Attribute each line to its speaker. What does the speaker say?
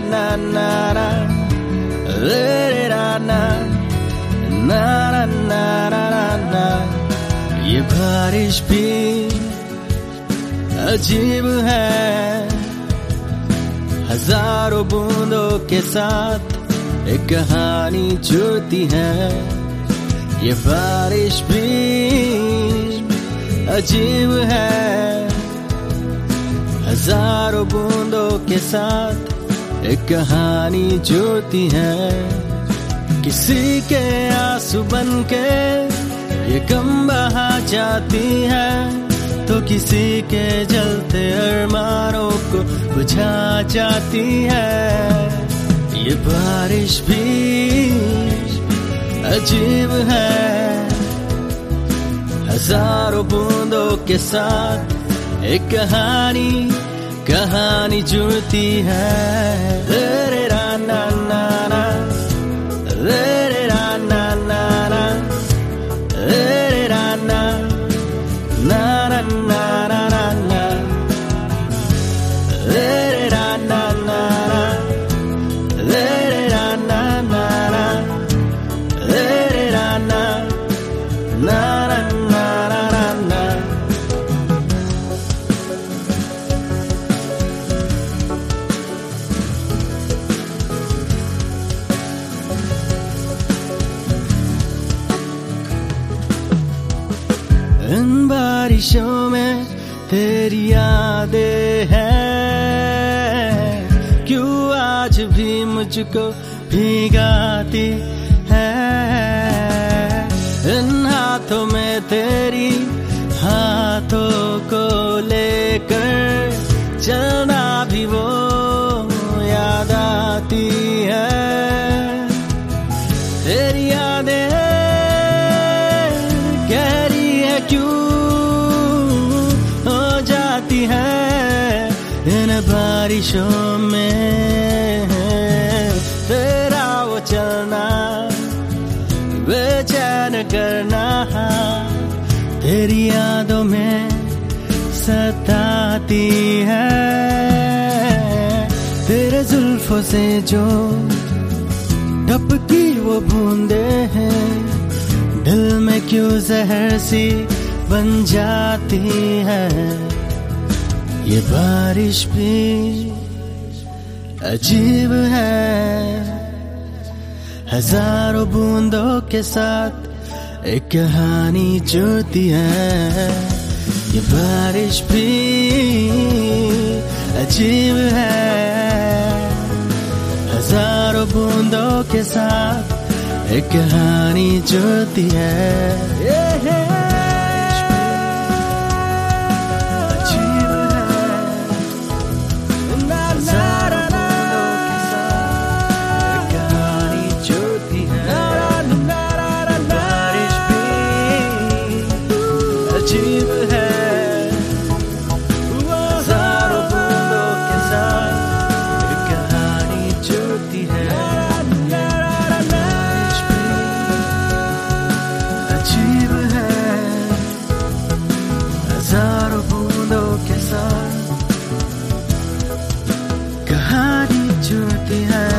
Speaker 1: na na na, re re ra na na na na na na. ये बारिश भी अजीब है, हजारों बूंदों के साथ एक कहानी जुड़ती है. ये बारिश भी अजीब है, हजारों बूंदों के साथ एक कहानी जुड़ती है. किसी के आंसू बनके ये गम बहा जाती है, तो किसी के जलते अरमानों को बुझा जाती है. ये बारिश भी अजीब है, हजारों बूंदों के साथ एक कहानी जुड़ती है. रे रे रा ना ना ना, रे रे रा ना ना ना, रे रे रा ना ना ना ना ना ना, रे रे रा ना ना ना, रे रे रा ना ना ना, रे रे रा ना ना ना ना ना ना. इन बारिशों में तेरी यादें हैं, क्यों आज भी मुझको भिगाती है. इन हाथों में तेरी हाथों को लेकर चलना भी वो याद आती है. तेरी यादें गहरी है क्यों हो जाती है इन बारिशों में. तेरा वो चलना बेचैन करना तेरी यादों में सताती है. तेरे जुल्फों से जो टपकी वो बूंदे हैं, दिल में क्यों जहर सी बन जाती है. ये बारिश भी अजीब है, हजारों बूंदों के साथ एक कहानी जुड़ती है. ये बारिश भी अजीब है, हजारों बूंदों के साथ एक कहानी जुड़ती है. अजीब है, हजारों बूंदों के साथ एक कहानी जुड़ती है. अजीब है, हजारों बूंदों के साथ कहानी जुड़ती है.